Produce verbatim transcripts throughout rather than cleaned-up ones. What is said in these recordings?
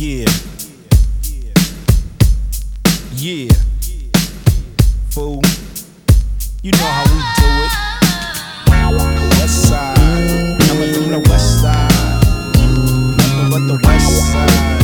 Yeah. Yeah. Fool. You know how we do it. West side. Coming from the west side. Nothing but the west side.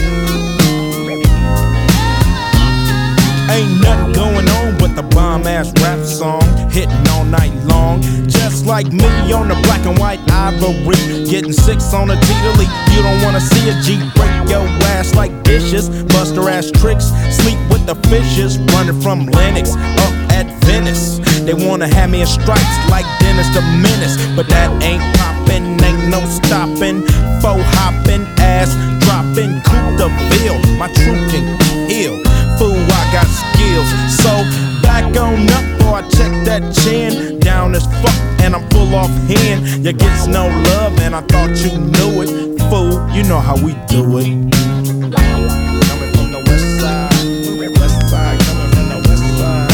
Ain't nothing going on but the bomb-ass rap song, hitting all night long. Just like me on the black and white ivory, getting six on a T to leap. You don't wanna see a G break your ass like dishes, bust her ass tricks, sleep with the fishes, running from Lennox up at Venice. They wanna have me in stripes like Dennis the Menace, but that ain't poppin', ain't no stoppin'. Faux hoppin', ass droppin', Coupe de Ville, my truth can heal. Fool, I got skills, so back on up or I check that chin. Down as fuck and I'm full off hand. You gets no love and I thought you knew it. Fool, you know how we do it. Coming from the west side, west side, coming from the west side.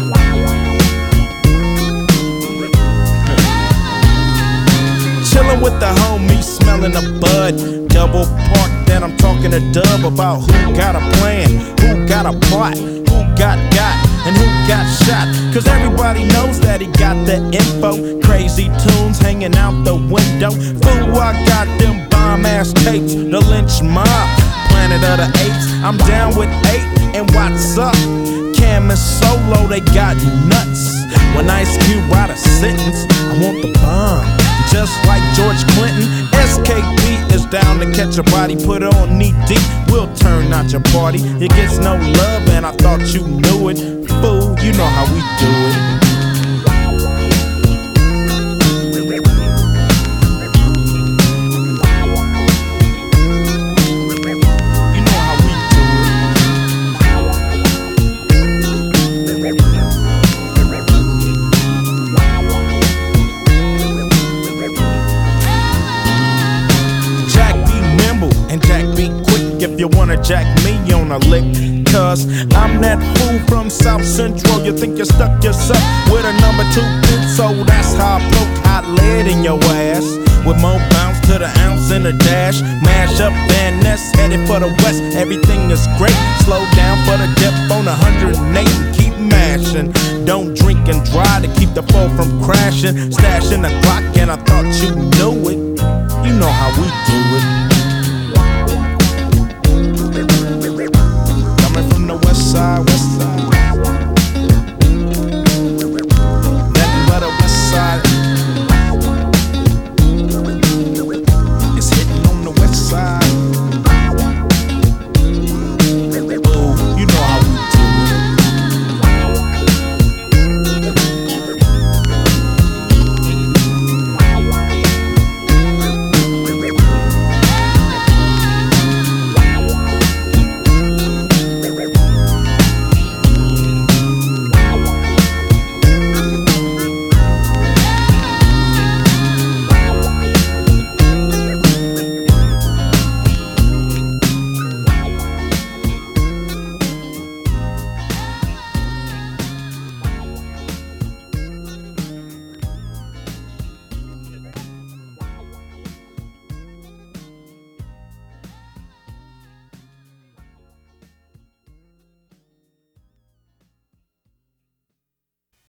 Chillin' with the homies, smelling a bud. Double park, then I'm talking to Dub about who got a plan, who got a plot, who got got, and who got shot. Cause everybody knows that he got the info. Crazy tunes hanging out the window. Fool, I got them bomb-ass tapes, the lynch mob, Planet of the Apes. I'm down with eight, and what's up? Cam and Solo, they got nuts. When Ice Cube write a sentence, I want the bomb. Just like George Clinton, S K P is down to catch a body, put it on knee deep, we'll turn out your party. It gets no love and I thought you knew it. Fool, you know how we do it. If you wanna jack me on a lick, cause I'm that fool from South Central. You think you stuck yourself with a number two pin, so that's how I poke hot lead in your ass. With more bounce to the ounce in the dash. Mash up Van Ness, headed for the west. Everything is great, slow down for the dip on one hundred eight and keep mashing. Don't drink and drive to keep the foe from crashing. Stashing the clock and I thought you knew it. You know how we do it.